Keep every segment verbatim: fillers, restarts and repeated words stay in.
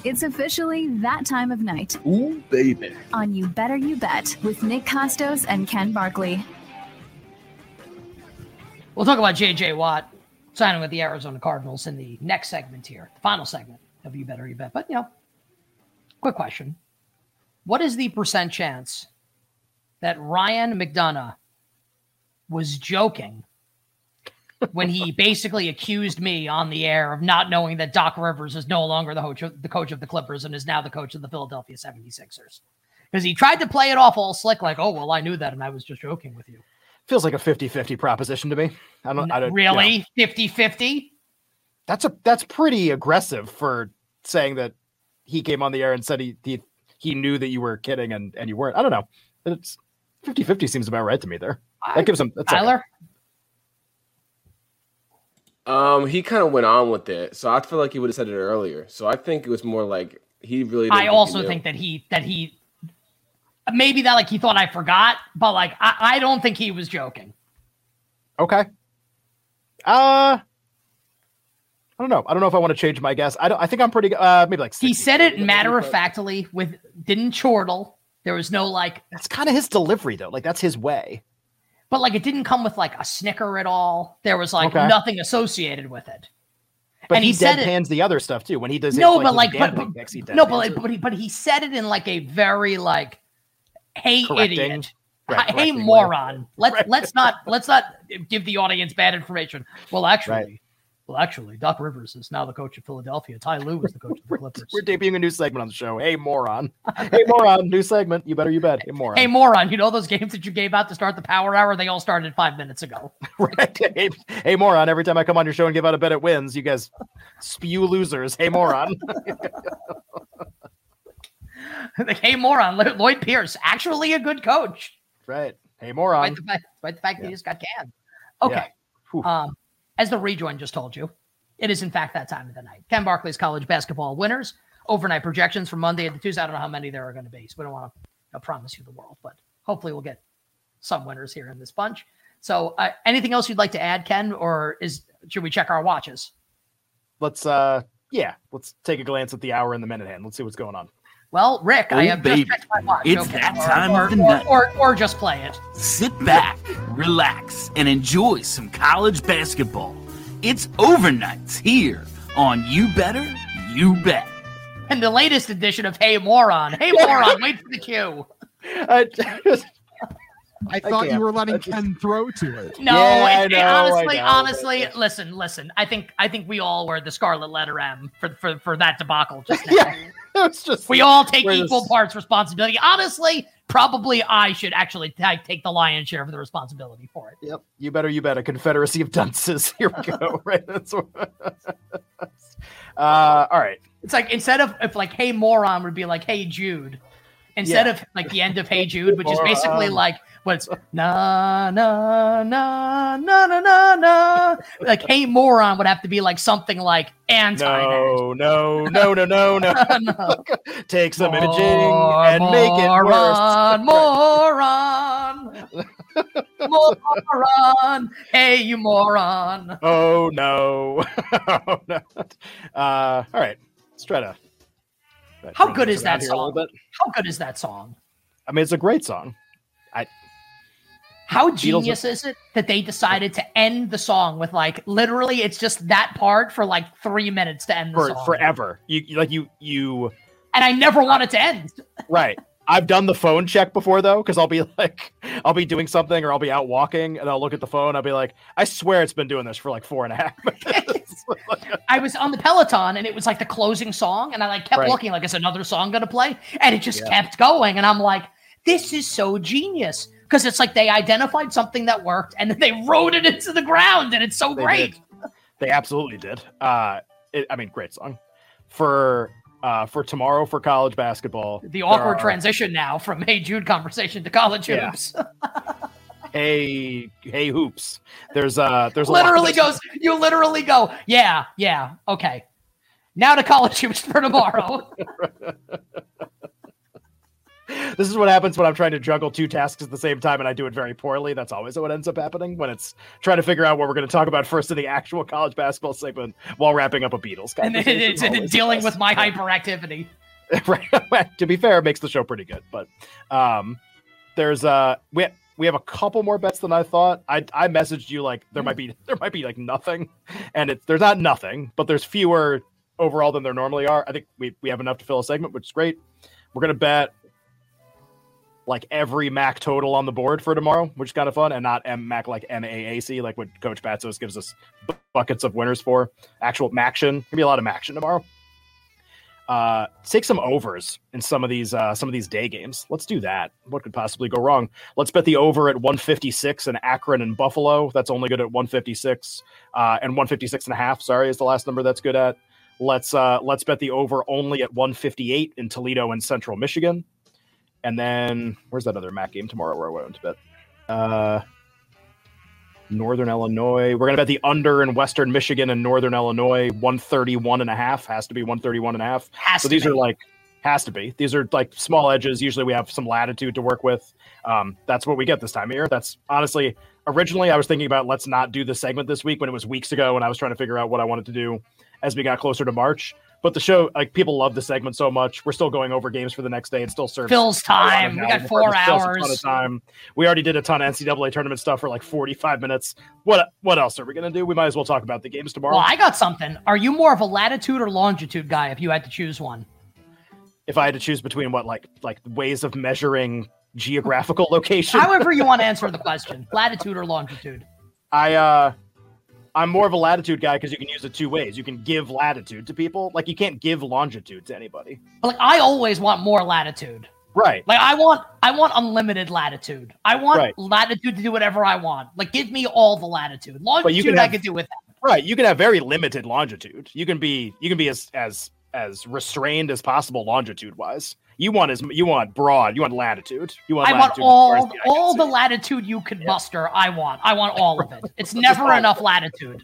It's officially that time of night. Ooh, baby. On You Better You Bet with Nick Costos and Ken Barkley. We'll talk about J J Watt signing with the Arizona Cardinals in the next segment here, the final segment of You Better You Bet. But, you know, quick question. What is the percent chance that Ryan McDonough was joking when he basically accused me on the air of not knowing that Doc Rivers is no longer the coach of the, coach of the Clippers and is now the coach of the Philadelphia seventy-sixers? Because he tried to play it off all slick like, oh, well, I knew that and I was just joking with you. Feels like a fifty-fifty proposition to me. I don't, I don't really fifty-fifty. That's a that's pretty aggressive for saying that he came on the air and said he he, he knew that you were kidding and, and you weren't. I don't know. It's fifty-fifty seems about right to me there. That gives him that's Tyler. Um, he kind of went on with it, so I feel like he would have said it earlier. So I think it was more like he really. I also think that he that he maybe that like he thought I forgot, but like I, I don't think he was joking. Okay. Uh, I don't know. I don't know if I want to change my guess. I don't. I think I'm pretty. Uh, maybe like he said it matter of factly with didn't chortle. There was no like. That's kind of his delivery though. Like that's his way. But like it didn't come with like a snicker at all. There was like okay. nothing associated with it. But and he, he said deadpans it, the other stuff too when he does. No, it, but like, like, but, picks, no, but like, but he, but he said it in like a very like, hey correcting. idiot, right, hey moron. Way. Let's right. let's not let's not give the audience bad information. Well, actually. Right. Well, actually, Doc Rivers is now the coach of Philadelphia. Ty Lue is the coach of the Clippers. We're debuting a new segment on the show. Hey, moron. Hey, moron. New segment. You better you bet. Hey, moron. Hey, moron. You know those games that you gave out to start the power hour? They all started five minutes ago. Right. Hey, hey, moron. Every time I come on your show and give out a bet it wins, you guys spew losers. Hey, moron. Like, hey, moron. Lloyd Pierce, actually a good coach. Right. Hey, moron. Despite the fact, despite the fact yeah. that he just got canned. Okay. Yeah. Um. As the rejoin just told you, it is in fact that time of the night. Ken Barkley's college basketball winners, overnight projections for Monday at the Tuesday. I don't know how many there are going to be, so we don't want to you know, promise you the world, but hopefully we'll get some winners here in this bunch. So uh, anything else you'd like to add, Ken, or is should we check our watches? Let's, uh, yeah, let's take a glance at the hour and the minute hand. Let's see what's going on. Well, Rick, oh, I have baby. just checked my watch. It's okay. that time or, of the or, night. Or, or, or just play it. Sit back, relax, and enjoy some college basketball. It's overnights here on You Better You Bet. And the latest edition of Hey Moron. Hey Moron, wait for the cue. I, just, I thought I you were letting Ken throw to it. No, yeah, it, know, it, honestly, know, honestly, listen, listen. I think I think we all wear the scarlet letter M for for, for that debacle just now. Yeah, it's just we all take equal this... parts responsibility. Honestly, probably I should actually t- take the lion's share of the responsibility for it. Yep. You better, you bet. A confederacy of dunces. Here we go. Right. That's what... uh, all right. It's like, instead of, if like, hey, moron would be like, hey, Jude. Instead yeah. of like the end of Hey Jude, which is basically like, what's na, na, na, na, na, na, na. Like, hey, moron would have to be like something like anti. No, no, no, no, no, no. no. Take some More, imaging and moron, make it worse. Moron. Moron. Hey, you moron. Oh, no. oh, no. Uh, all right. Let's try to. How good is that song? How good is that song? I mean, it's a great song. I. How genius is it that they decided to end the song with like literally it's just that part for like three minutes to end the for, song forever. You like you you. And I never want it to end. Right. I've done the phone check before though, because I'll be like, I'll be doing something or I'll be out walking and I'll look at the phone. I'll be like, I swear it's been doing this for like four and a half minutes. I was on the Peloton and it was like the closing song, and I like kept right. looking like, is another song gonna play? And it just yeah. kept going, and I'm like, this is so genius, because it's like they identified something that worked and then they wrote it into the ground, and it's so they great. Did. They absolutely did. Uh, it, I mean, great song for. Uh, for tomorrow for college basketball. The awkward are... transition now from Hey Jude conversation to college yeah. hoops. hey, hey hoops. There's uh there's a literally lot of... goes, you literally go, yeah, yeah, okay. Now to college hoops for tomorrow. this is what happens when I'm trying to juggle two tasks at the same time and I do it very poorly. That's always what ends up happening when it's trying to figure out what we're going to talk about first in the actual college basketball segment while wrapping up a Beatles conversation. And it's, it's dealing with my hyperactivity. Right. To be fair, it makes the show pretty good. But um, there's uh we we have a couple more bets than I thought. I I messaged you like there might be there might be like nothing, and it's there's not nothing, but there's fewer overall than there normally are. I think we we have enough to fill a segment, which is great. We're gonna bet like every M A C total on the board for tomorrow, which is kind of fun, and not M M A C like M A A C, like what Coach Batsos gives us buckets of winners for. Actual Maction. Gonna be a lot of Maction tomorrow. Uh, take some overs in some of these uh, some of these day games. Let's do that. What could possibly go wrong? Let's bet the over at one fifty-six in Akron and Buffalo. That's only good at one fifty-six, uh, and one fifty-six and a half. Sorry, is the last number that's good at. Let's uh, let's bet the over only at one fifty-eight in Toledo and Central Michigan. And then where's that other M A C game tomorrow where I went to bet? Uh, Northern Illinois. We're going to bet the under in Western Michigan and Northern Illinois. one thirty-one and a half has to be one thirty-one and a half. Has so to these be. are like, has to be. These are like small edges. Usually we have some latitude to work with. Um, that's what we get this time of year. That's honestly, originally I was thinking about let's not do the segment this week when it was weeks ago and I was trying to figure out what I wanted to do as we got closer to March. But the show, like people love the segment so much. We're still going over games for the next day. It still serves Phil's time. We got four hours. A ton of time. We already did a ton of N C double A tournament stuff for like forty-five minutes. What what else are we going to do? We might as well talk about the games tomorrow. Well, I got something. Are you more of a latitude or longitude guy if you had to choose one? If I had to choose between what, like like ways of measuring geographical location? However you want to answer the question. Latitude or longitude? I, uh... I'm more of a latitude guy because you can use it two ways. You can give latitude to people. Like, you can't give longitude to anybody. But like, I always want more latitude. Right. Like, I want I want unlimited latitude. I want right. latitude to do whatever I want. Like, give me all the latitude. Longitude, but you can have, I could do with that. Right. You can have very limited longitude. You can be you can be as as as restrained as possible longitude-wise. You want as you want broad. You want latitude. You want. I latitude want all all the see. latitude you could yeah. muster. I want. I want all of it. It's never enough latitude.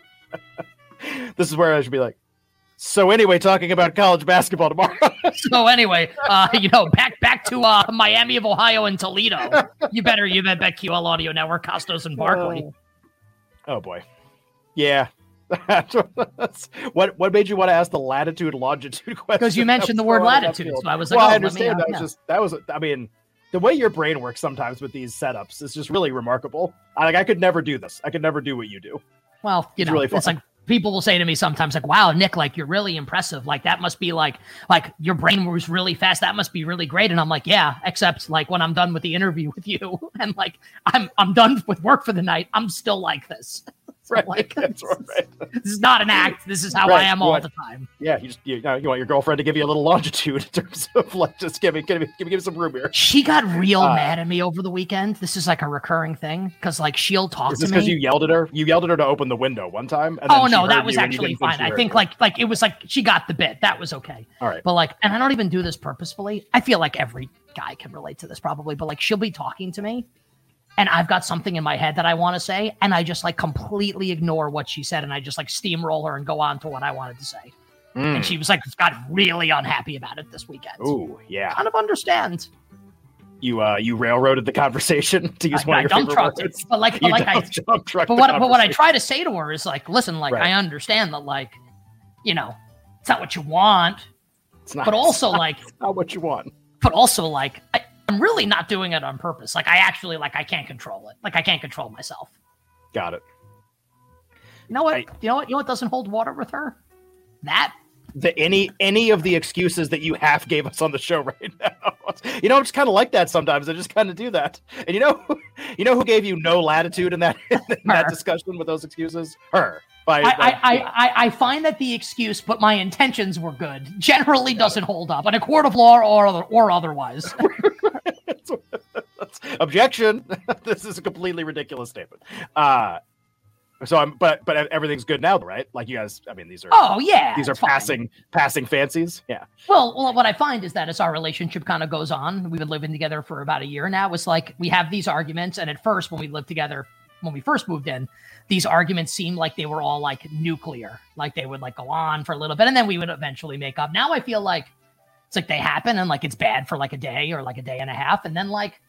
This is where I should be like. So anyway, talking about college basketball tomorrow. So anyway, uh, you know, back back to uh, Miami of Ohio and Toledo. You better you bet bet Q L Audio Network, Costos and Barkley. Oh, oh boy, yeah. what what made you want to ask the latitude longitude question? Because you mentioned the word latitude, so I was like, well, oh, I understand. me, uh, that was yeah. just that was. I mean, the way your brain works sometimes with these setups is just really remarkable. I, like I could never do this. I could never do what you do. Well, you it's know, really it's like people will say to me sometimes, like, "Wow, Nick, like you're really impressive. Like that must be like like your brain moves really fast. That must be really great." And I'm like, "Yeah," except like when I'm done with the interview with you, and like I'm I'm done with work for the night, I'm still like this. So right. Like, That's right. This is not an act. This is how right. I am you all want, the time. Yeah, you just you, you want your girlfriend to give you a little longitude in terms of like just give me give me give me, give me some room here. She got real uh, mad at me over the weekend. This is like a recurring thing because like she'll talk is to this me. because you yelled at her? You yelled at her to open the window one time. And oh then no, she that heard was you and you actually didn't think fine. she I heard think you. like like it was like she got the bit. That was okay. All right. But like, and I don't even do this purposefully. I feel like every guy can relate to this probably. But like, she'll be talking to me, and I've got something in my head that I want to say, and I just like completely ignore what she said, and I just like steamroll her and go on to what I wanted to say. Mm. And she was like, got really unhappy about it this weekend. Ooh, yeah. Kind of understand. You uh, you railroaded the conversation to use I, one I of your dump favorite trucked words. it, but like, but You like I, dump- dump trucked but the what, but what I conversation. try to say to her is like, listen, like Right. I understand that, like, you know, it's not what you want, It's not, but also it's not, like, it's not what you want. but also like, I, I'm really not doing it on purpose. Like, I actually like I can't control it. Like, I can't control myself. Got it. You know what? I- you know what? You know what doesn't hold water with her? That. The any any of the excuses that you half gave us on the show right now. You know, I'm just kind of like that sometimes. I just kind of do that. And you know, you know who gave you no latitude in that in that Her. discussion with those excuses? Her. By, I, by- I, I, I, I find that the excuse, but my intentions were good, generally doesn't hold up in a court of law or other, or otherwise. Objection. This is a completely ridiculous statement. Uh so I'm but but everything's good now, right? Like you guys, I mean, these are Oh yeah, these are it's fine. passing passing fancies. Yeah. Well, well, what I find is that as our relationship kind of goes on, we've been living together for about a year now. It's like we have these arguments, and at first, when we lived together, when we first moved in, these arguments seemed like they were all like nuclear, like they would like go on for a little bit, and then we would eventually make up. Now I feel like It's like they happen and like it's bad for like a day or like a day and a half, and then like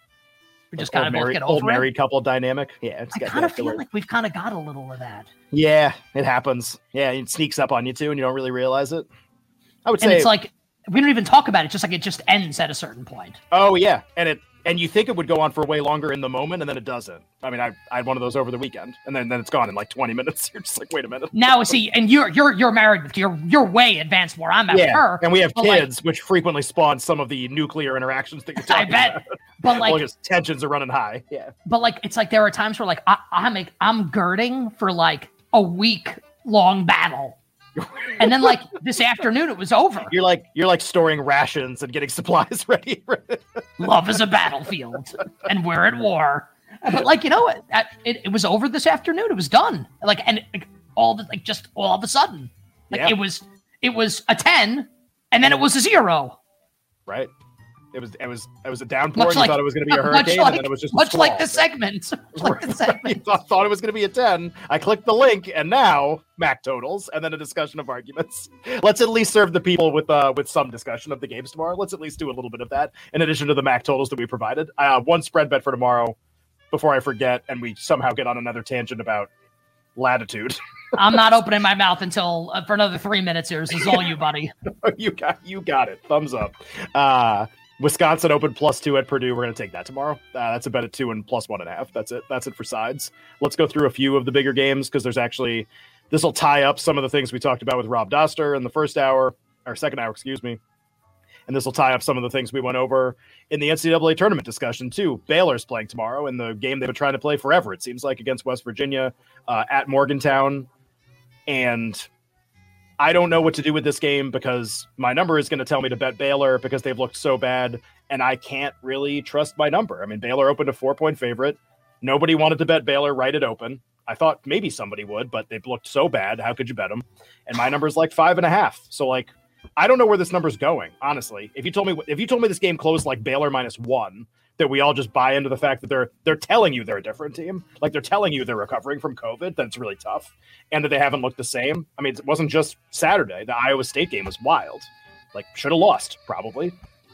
we just kind of both get over old it. married couple dynamic. Yeah, it's I kind of feel like we've kind of got a little of that. Yeah, it happens. Yeah, it sneaks up on you too, and you don't really realize it. I would and say it's like we don't even talk about it. Just like it just ends at a certain point. Oh yeah, and it and you think it would go on for way longer in the moment, and then it doesn't. I mean, I, I had one of those over the weekend, and then, then it's gone in like twenty minutes. You're just like, wait a minute. Now, see, and you're you're you're married. You're you're way advanced where I'm at yeah, with her. And we have kids, like, which frequently spawn some of the nuclear interactions that you're talking I bet. about. But like, well, just tensions are running high. Yeah. But like, it's like there are times where like I, I'm like, I'm girding for like a week long battle. And then like this afternoon it was over. You're like you're like storing rations and getting supplies ready. Love is a battlefield and we're at war. But like, you know, it, it it was over this afternoon. It was done. Like, and like, all the like just all of a sudden, like yeah. it was it was a ten and then it was a zero. Right. It was it was it was a downpour. Much And you like, thought it was going to be a hurricane, like, and then it was just much a like the segment. Much like the you segment. thought, thought it was going to be a ten. I clicked the link, and now Mac totals, and then a discussion of arguments. Let's at least serve the people with uh with some discussion of the games tomorrow. Let's at least do a little bit of that in addition to the Mac totals that we provided. Uh, one spread bet for tomorrow, before I forget, and we somehow get on another tangent about latitude. I'm not opening my mouth until uh, for another three minutes here. This is all you, buddy. you got you got it. Thumbs up. Uh Wisconsin Open plus two at Purdue. We're going to take that tomorrow. Uh, that's a bet at two and plus one and a half. That's it. That's it for sides. Let's go through a few of the bigger games because there's actually this will tie up some of the things we talked about with Rob Doster in the first hour or second hour, excuse me. And this will tie up some of the things we went over in the N C double A tournament discussion too. Baylor's playing tomorrow in the game they've been trying to play forever. It seems like against West Virginia uh, at Morgantown, and I don't know what to do with this game because my number is going to tell me to bet Baylor because they've looked so bad, and I can't really trust my number. I mean, Baylor opened a four-point favorite. Nobody wanted to bet Baylor right at open. I thought maybe somebody would, but they've looked so bad. How could you bet them? And my number is like five and a half. So, like, I don't know where this number's going, honestly. If you told me if you told me this game closed like Baylor minus one, that we all just buy into the fact that they're they're telling you they're a different team, like they're telling you they're recovering from COVID, that's really tough, and that they haven't looked the same. I mean, it wasn't just Saturday. The Iowa State game was wild. Like, should have lost probably,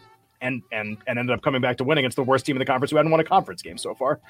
and and and ended up coming back to winning against the worst team in the conference who hadn't won a conference game so far.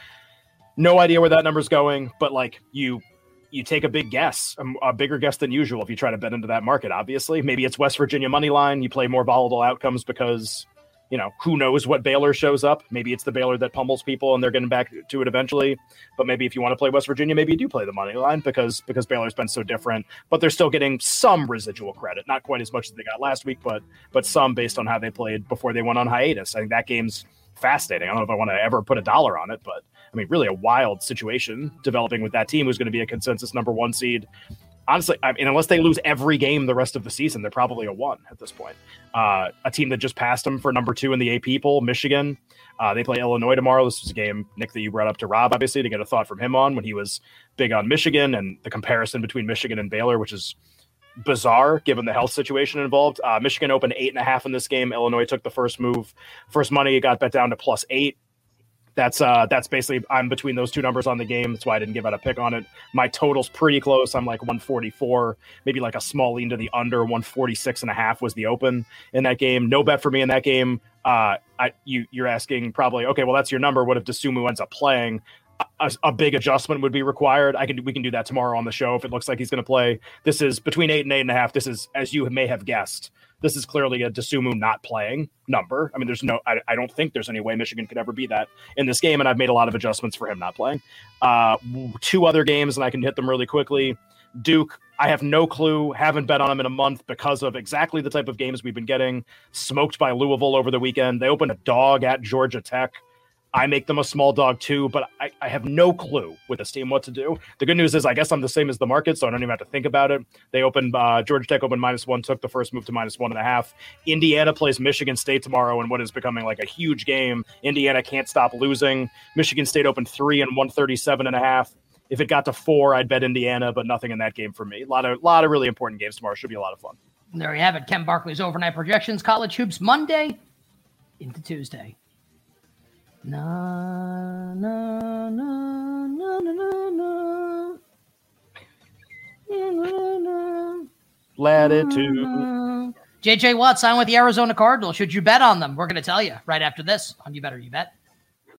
No idea where that number's going, but like you. You take a big guess, a, a bigger guess than usual if you try to bet into that market, obviously. Maybe it's West Virginia money line. You play more volatile outcomes because, you know, who knows what Baylor shows up. Maybe it's the Baylor that pummels people and they're getting back to it eventually. But maybe if you want to play West Virginia, maybe you do play the money line because because Baylor's been so different. But they're still getting some residual credit. Not quite as much as they got last week, but but some based on how they played before they went on hiatus. I think that game's fascinating. I don't know if I want to ever put a dollar on it, but I mean, really a wild situation developing with that team who's going to be a consensus number one seed. Honestly, I mean, unless they lose every game the rest of the season, they're probably a one at this point. Uh, a team that just passed them for number two in the A P poll, Michigan. Uh, they play Illinois tomorrow. This was a game, Nick, that you brought up to Rob, obviously, to get a thought from him on when he was big on Michigan and the comparison between Michigan and Baylor, which is bizarre given the health situation involved. Uh, Michigan opened eight and a half in this game. Illinois took the first move. First money, it got bet down to plus eight. That's uh, that's basically, I'm between those two numbers on the game. That's why I didn't give out a pick on it. My total's pretty close. I'm like one forty-four, maybe like a small lean to the under. one forty-six and a half was the open in that game. No bet for me in that game. Uh, I, you, you're asking probably, okay, well, that's your number. What if DeSumo ends up playing? A, a big adjustment would be required. I can we can do that tomorrow on the show if it looks like he's going to play. This is between eight and eight and a half. This is, as you may have guessed, this is clearly a DeSumo not playing number. I mean, there's no, I, I don't think there's any way Michigan could ever be that in this game, and I've made a lot of adjustments for him not playing. Uh, two other games, and I can hit them really quickly. Duke, I have no clue, haven't bet on him in a month because of exactly the type of games we've been getting. Smoked by Louisville over the weekend. They opened a dog at Georgia Tech. I make them a small dog too, but I, I have no clue with this team what to do. The good news is I guess I'm the same as the market, so I don't even have to think about it. They opened, uh, Georgia Tech opened minus one, took the first move to minus one and a half. Indiana plays Michigan State tomorrow in what is becoming like a huge game. Indiana can't stop losing. Michigan State opened three and one thirty-seven and a half. If it got to four, I'd bet Indiana, but nothing in that game for me. A lot of, lot of really important games tomorrow. Should be a lot of fun. There you have it. Ken Barkley's overnight projections, college hoops Monday into Tuesday. Na na na na na na na na. Latitude. J J Watt signed with the Arizona Cardinals. Should you bet on them? We're going to tell you right after this on You Better You Bet.